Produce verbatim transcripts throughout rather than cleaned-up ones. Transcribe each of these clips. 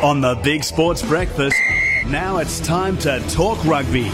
On the Big Sports Breakfast, now it's time to talk rugby.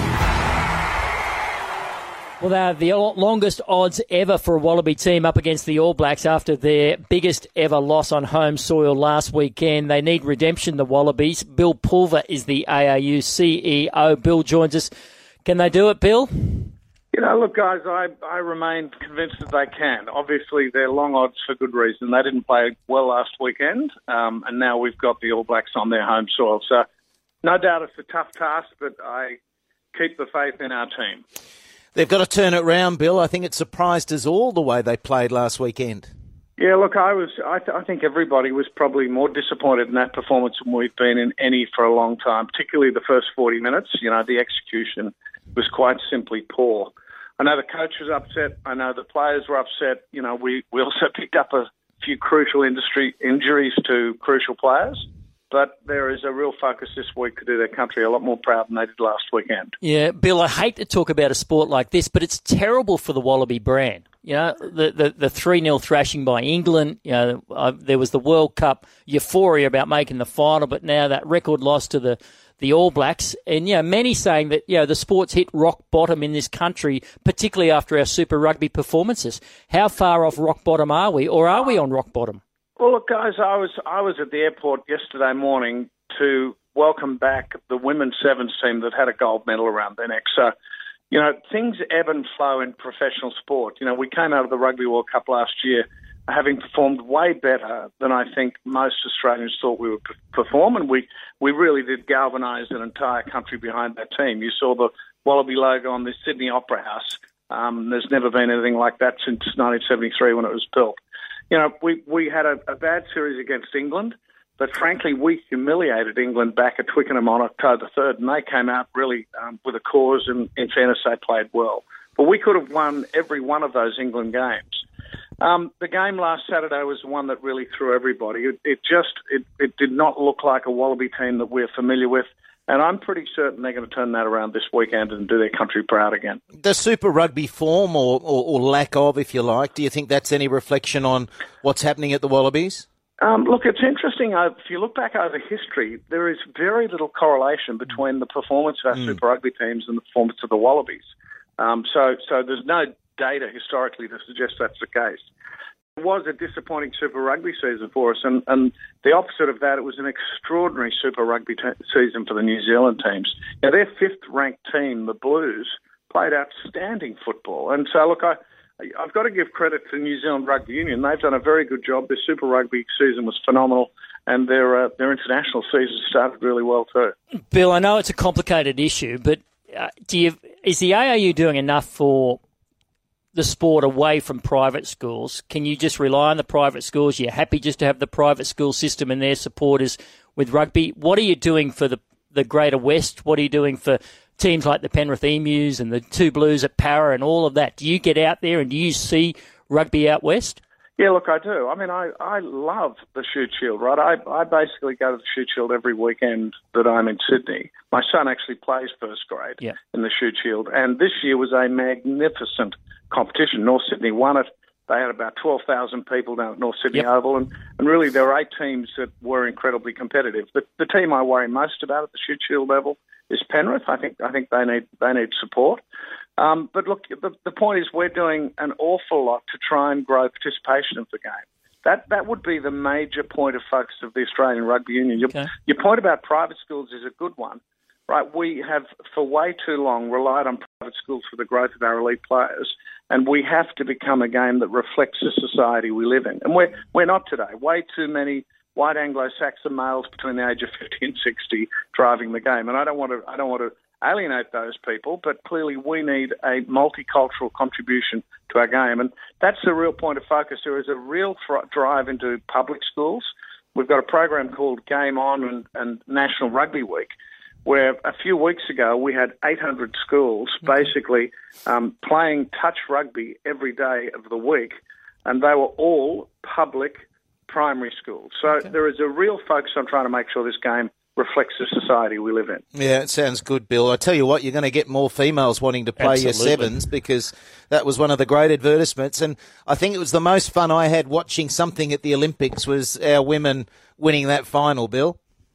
Well, they're the longest odds ever for a Wallaby team up against the All Blacks after their biggest ever loss on home soil last weekend. They need redemption, the Wallabies. Bill Pulver is the A A U C E O. Bill joins us. Can they do it, Bill? You know, look, guys, I, I remain convinced that they can. Obviously, they're long odds for good reason. They didn't play well last weekend, um, and now we've got the All Blacks on their home soil. So, no doubt it's a tough task, but I keep the faith in our team. They've got to turn it round, Bill. I think it surprised us all the way they played last weekend. Yeah, look, I was. I, th- I think everybody was probably more disappointed in that performance than we've been in any for a long time, particularly the first forty minutes. You know, the execution was quite simply poor. I know the coach was upset. I know the players were upset. You know, we, we also picked up a few crucial industry injuries to crucial players. But there is a real focus this week to do their country a lot more proud than they did last weekend. Yeah, Bill, I hate to talk about a sport like this, but it's terrible for the Wallaby brand. You know, the the, the three nil thrashing by England, you know, uh, there was the World Cup euphoria about making the final, but now that record loss to the, the All Blacks. And, you know, many saying that, you know, the sport's hit rock bottom in this country, particularly after our Super Rugby performances. How far off rock bottom are we, or are we on rock bottom? Well, look, guys, I was I was at the airport yesterday morning to welcome back the women's sevens team that had a gold medal around their neck. So, you know, things ebb and flow in professional sport. You know, we came out of the Rugby World Cup last year having performed way better than I think most Australians thought we would perform, and we, we really did galvanise an entire country behind that team. You saw the Wallaby logo on the Sydney Opera House. Um, there's never been anything like that since nineteen seventy-three when it was built. You know, we, we had a, a bad series against England, but frankly, we humiliated England back at Twickenham on October third, and they came out really um, with a cause, and in fairness, they played well. But we could have won every one of those England games. Um, the game last Saturday was the one that really threw everybody. It, it just it, it did not look like a Wallaby team that we're familiar with. And I'm pretty certain they're going to turn that around this weekend and do their country proud again. The Super Rugby form, or, or, or lack of, if you like, do you think that's any reflection on what's happening at the Wallabies? Um, look, it's interesting. Uh, if you look back over history, there is very little correlation between the performance of our mm. Super Rugby teams and the performance of the Wallabies. Um, so, so there's no data historically to suggest that's the case. It was a disappointing Super Rugby season for us, and, and the opposite of that, it was an extraordinary Super Rugby te- season for the New Zealand teams. Now, their fifth-ranked team, the Blues, played outstanding football. And so, look, I, I've got to give credit to New Zealand Rugby Union. They've done a very good job. Their Super Rugby season was phenomenal, and their uh, their international season started really well too. Bill, I know it's a complicated issue, but uh, do you, is the A A U doing enough for the sport away from private schools? Can you just rely on the private schools? You're happy just to have the private school system and their supporters with rugby? What are you doing for the, the Greater West? What are you doing for teams like the Penrith Emus and the two Blues at Para and all of that? Do you get out there and do you see rugby out west? Yeah, look, I do. I mean, I, I love the Shute Shield, right? I, I basically go to the Shute Shield every weekend that I'm in Sydney. My son actually plays first grade yeah. in the Shute Shield, and this year was a magnificent competition. North Sydney won it. They had about twelve thousand people down at North Sydney yep. Oval, and, and really there were eight teams that were incredibly competitive. The, the team I worry most about at the Shute Shield level is Penrith. I think I think they need they need support. Um, but look, the, the point is we're doing an awful lot to try and grow participation of the game. That that would be the major point of focus of the Australian Rugby Union. Your, okay. your point about private schools is a good one. Right, we have for way too long relied on private schools for the growth of our elite players, and we have to become a game that reflects the society we live in. And we're we're not today. Way too many white Anglo-Saxon males between the age of fifty and sixty driving the game. And I don't want to I don't want to alienate those people, but clearly we need a multicultural contribution to our game, and that's the real point of focus. There is a real th- drive into public schools. We've got a program called Game On and, and National Rugby Week, where a few weeks ago we had eight hundred schools basically um, playing touch rugby every day of the week, and they were all public primary schools. So okay. there is a real focus on trying to make sure this game reflects the society we live in. Yeah, it sounds good, Bill. I tell you what, you're going to get more females wanting to play Absolutely. your sevens, because that was one of the great advertisements, and I think it was the most fun I had watching something at the Olympics was our women winning that final, Bill.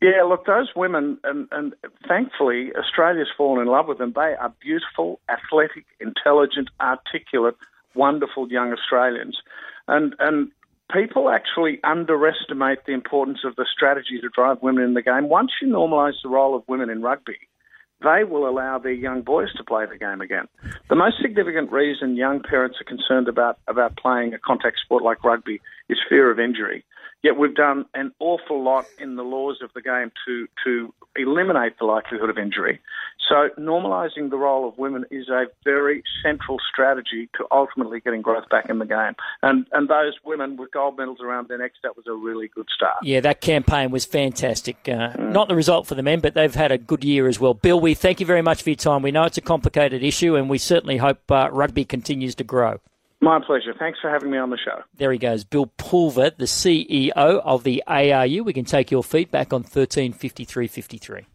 Yeah, look, those women, and, and thankfully Australia's fallen in love with them. They are beautiful, athletic, intelligent, articulate, wonderful young Australians. And and people actually underestimate the importance of the strategy to drive women in the game. Once you normalise the role of women in rugby, they will allow their young boys to play the game again. The most significant reason young parents are concerned about, about playing a contact sport like rugby is fear of injury. Yet we've done an awful lot in the laws of the game to, to eliminate the likelihood of injury. So normalising the role of women is a very central strategy to ultimately getting growth back in the game. And and those women with gold medals around their necks, that was a really good start. Yeah, that campaign was fantastic. Uh, mm. Not the result for the men, but they've had a good year as well. Bill, we thank you very much for your time. We know it's a complicated issue, and we certainly hope uh, rugby continues to grow. My pleasure. Thanks for having me on the show. There he goes, Bill Pulver, the C E O of the A R U. We can take your feedback on thirteen fifty-three fifty-three.